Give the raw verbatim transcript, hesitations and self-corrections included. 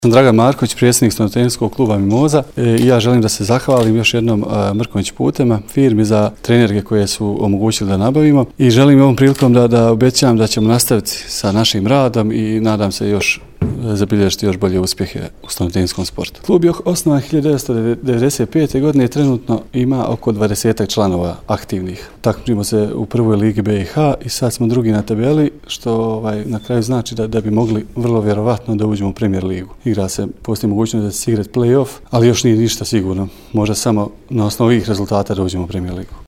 Sam Dragan Marković, predsjednik Stvarno-trenerskog kluba Mimoza i ja želim da se zahvalim još jednom Mrkonjić Putema, firmi za trenerke koje su omogućili da nabavimo i želim ovom prilikom da, da obećam da ćemo nastaviti sa našim radom i nadam se još zabilježiti još bolje uspjehe u stvarno-trenerskom sportu. Klub je osnovan hiljadu devetsto devedeset pete. godine i trenutno ima oko dvadesetak članova aktivnih. Takmičimo se u prvoj ligi B i H i sad smo drugi na tabeli, što ovaj, na kraju znači da, da bi mogli vrlo vjerovatno da uđemo u Premier ligu. Igra se, postoji mogućnost da se igrati play-off, ali još nije ništa sigurno. Može samo na osnovu ovih rezultata da uđemo u Premier ligu.